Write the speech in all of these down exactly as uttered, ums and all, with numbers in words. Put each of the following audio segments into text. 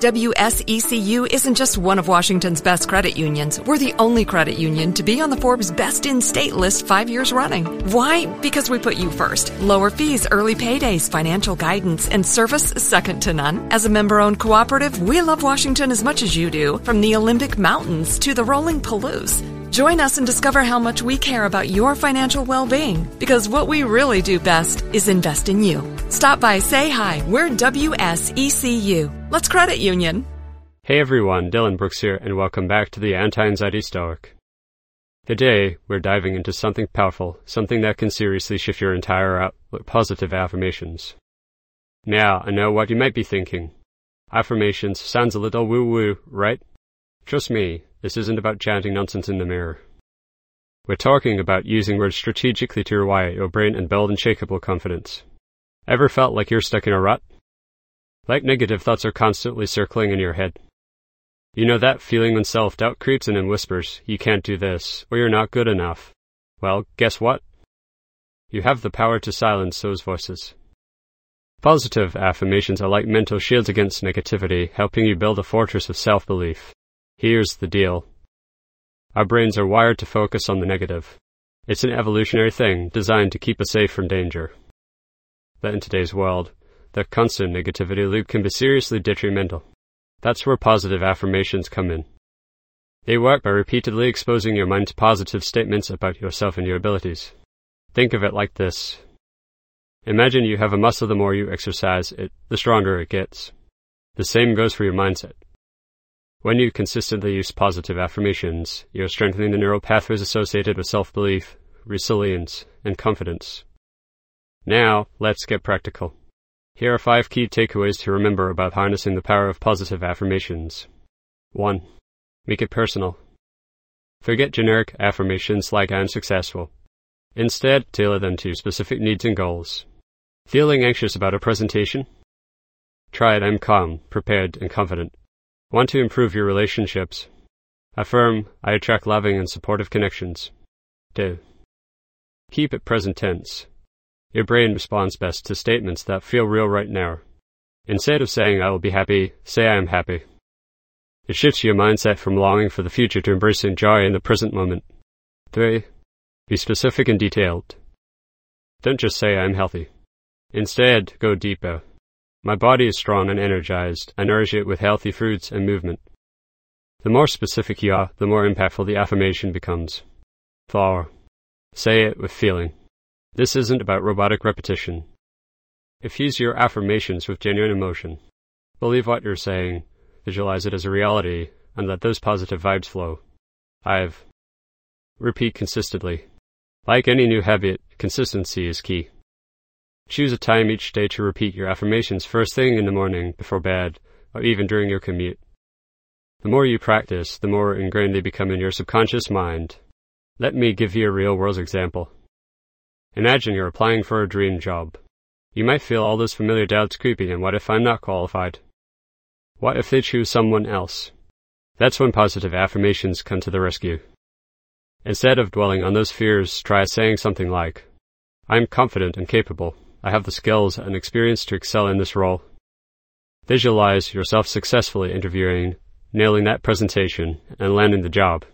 W S E C U isn't just one of Washington's best credit unions. We're the only credit union to be on the Forbes Best in State list five years running. Why? Because we put you first. Lower fees, early paydays, financial guidance, and service second to none. As a member-owned cooperative, we love Washington as much as you do, from the Olympic Mountains to the rolling Palouse. Join us and discover how much we care about your financial well-being, because what we really do best is invest in you. Stop by, say hi. We're W S E C U. Let's credit union. Hey everyone, Dylan Brooks here, and welcome back to the Anti-Anxiety Stoic. Today, we're diving into something powerful, something that can seriously shift your entire outlook, positive affirmations. Now, I know what you might be thinking. Affirmations sounds a little woo-woo, right? Trust me, this isn't about chanting nonsense in the mirror. We're talking about using words strategically to rewire your brain and build unshakable confidence. Ever felt like you're stuck in a rut? Like negative thoughts are constantly circling in your head. You know that feeling when self-doubt creeps in and whispers, you can't do this, or you're not good enough. Well, guess what? You have the power to silence those voices. Positive affirmations are like mental shields against negativity, helping you build a fortress of self-belief. Here's the deal. Our brains are wired to focus on the negative. It's an evolutionary thing designed to keep us safe from danger. But in today's world, the constant negativity loop can be seriously detrimental. That's where positive affirmations come in. They work by repeatedly exposing your mind to positive statements about yourself and your abilities. Think of it like this. Imagine you have a muscle. The more you exercise it, the stronger it gets. The same goes for your mindset. When you consistently use positive affirmations, you're strengthening the neural pathways associated with self-belief, resilience, and confidence. Now, let's get practical. Here are five key takeaways to remember about harnessing the power of positive affirmations. one. Make it personal. Forget generic affirmations like "I'm successful." Instead, tailor them to specific needs and goals. Feeling anxious about a presentation? Try it "I'm calm, prepared, and confident." Want to improve your relationships? Affirm, "I attract loving and supportive connections." two. Keep it present tense. Your brain responds best to statements that feel real right now. Instead of saying "I will be happy," say "I am happy." It shifts your mindset from longing for the future to embracing joy in the present moment. three. Be specific and detailed. Don't just say "I'm healthy." Instead, go deeper. "My body is strong and energized. I nourish it with healthy foods and movement." The more specific you are, the more impactful the affirmation becomes. four. Say it with feeling. This isn't about robotic repetition. Infuse your affirmations with genuine emotion. Believe what you're saying, visualize it as a reality, and let those positive vibes flow. five. Repeat consistently. Like any new habit, consistency is key. Choose a time each day to repeat your affirmations first thing in the morning, before bed, or even during your commute. The more you practice, the more ingrained they become in your subconscious mind. Let me give you a real-world example. Imagine you're applying for a dream job. You might feel all those familiar doubts creeping in. What if I'm not qualified? What if they choose someone else? That's when positive affirmations come to the rescue. Instead of dwelling on those fears, try saying something like, "I'm confident and capable. I have the skills and experience to excel in this role." Visualize yourself successfully interviewing, nailing that presentation, and landing the job.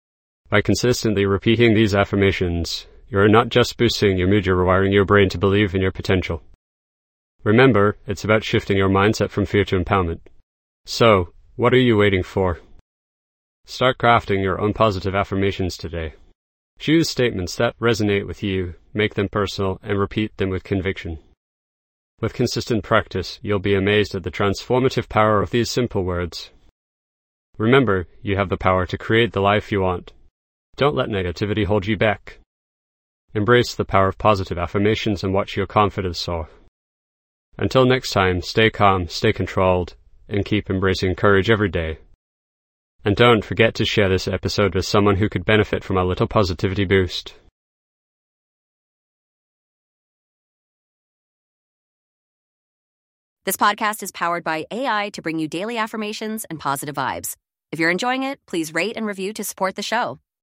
By consistently repeating these affirmations, you're not just boosting your mood, you're rewiring your brain to believe in your potential. Remember, it's about shifting your mindset from fear to empowerment. So, what are you waiting for? Start crafting your own positive affirmations today. Choose statements that resonate with you, make them personal, and repeat them with conviction. With consistent practice, you'll be amazed at the transformative power of these simple words. Remember, you have the power to create the life you want. Don't let negativity hold you back. Embrace the power of positive affirmations and watch your confidence soar. Until next time, stay calm, stay controlled, and keep embracing courage every day. And don't forget to share this episode with someone who could benefit from a little positivity boost. This podcast is powered by A I to bring you daily affirmations and positive vibes. If you're enjoying it, please rate and review to support the show.